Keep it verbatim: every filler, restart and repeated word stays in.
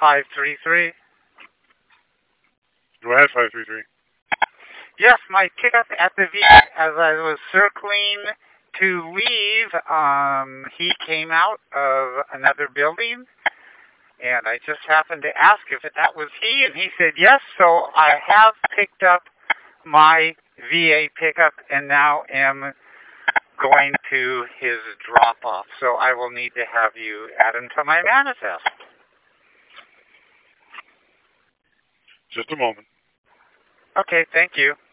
five three three. Go ahead, five three three. Yes, my pickup at the V as I was circling to leave, um, he came out of another building, and I just happened to ask if that was he, and he said yes, so I have picked up my V A pickup and now am going to his drop-off, so I will need to have you add him to my manifest. Just a moment. Okay, thank you.